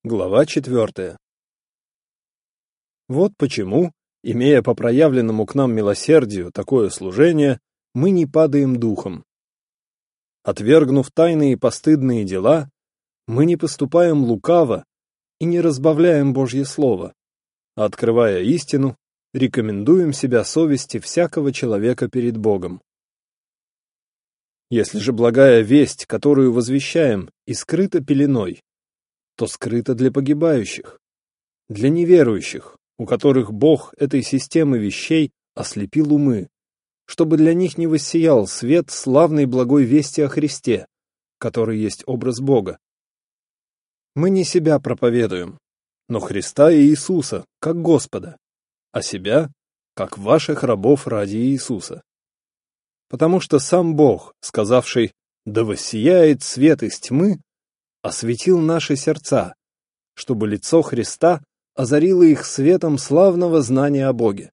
Глава 4. Вот почему, имея по проявленному к нам милосердию такое служение, мы не падаем духом. Отвергнув тайные и постыдные дела, мы не поступаем лукаво и не разбавляем Божье Слово, а, открывая истину, рекомендуем себя совести всякого человека перед Богом. Если же благая весть, которую возвещаем, и скрыта пеленой, то скрыто для погибающих, для неверующих, у которых Бог этой системы вещей ослепил умы, чтобы для них не воссиял свет славной благой вести о Христе, который есть образ Бога. Мы не себя проповедуем, но Христа и Иисуса, как Господа, а себя, как ваших рабов ради Иисуса. Потому что сам Бог, сказавший «Да воссияет свет из тьмы», осветил наши сердца, чтобы лицо Христа озарило их светом славного знания о Боге.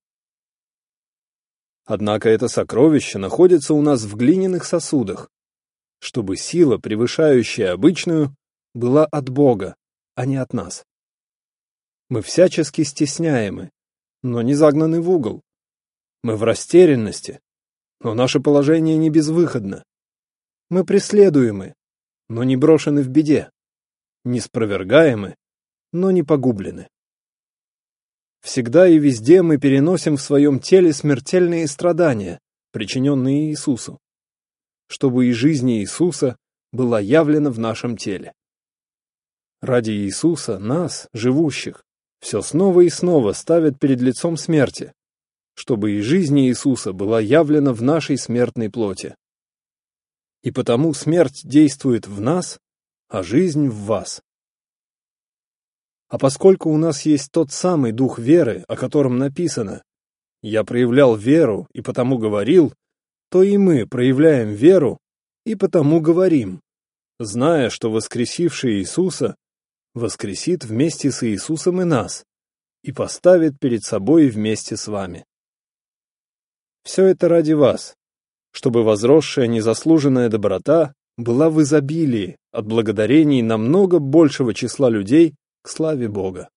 Однако это сокровище находится у нас в глиняных сосудах, чтобы сила, превышающая обычную, была от Бога, а не от нас. Мы всячески стесняемы, но не загнаны в угол. Мы в растерянности, но наше положение не безвыходно. Мы преследуемы, но не брошены в беде, не спровергаемы, но не погублены. Всегда и везде мы переносим в своем теле смертельные страдания, причиненные Иисусу, чтобы и жизнь Иисуса была явлена в нашем теле. Ради Иисуса нас, живущих, все снова и снова ставят перед лицом смерти, чтобы и жизнь Иисуса была явлена в нашей смертной плоти. И потому смерть действует в нас, а жизнь в вас. А поскольку у нас есть тот самый дух веры, о котором написано «Я проявлял веру и потому говорил», то и мы проявляем веру и потому говорим, зная, что воскресивший Иисуса воскресит вместе с Иисусом и нас и поставит перед собой вместе с вами. Все это ради вас, чтобы возросшая незаслуженная доброта была в изобилии от благодарений намного большего числа людей к славе Бога.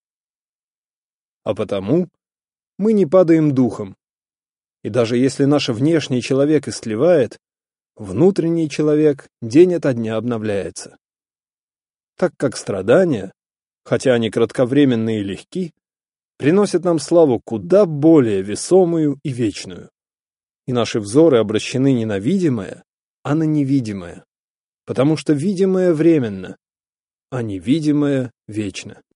А потому мы не падаем духом, и даже если наш внешний человек истлевает, внутренний человек день ото дня обновляется. Так как страдания, хотя они кратковременные и легки, приносят нам славу куда более весомую и вечную, и наши взоры обращены не на видимое, а на невидимое, потому что видимое временно, а невидимое вечно.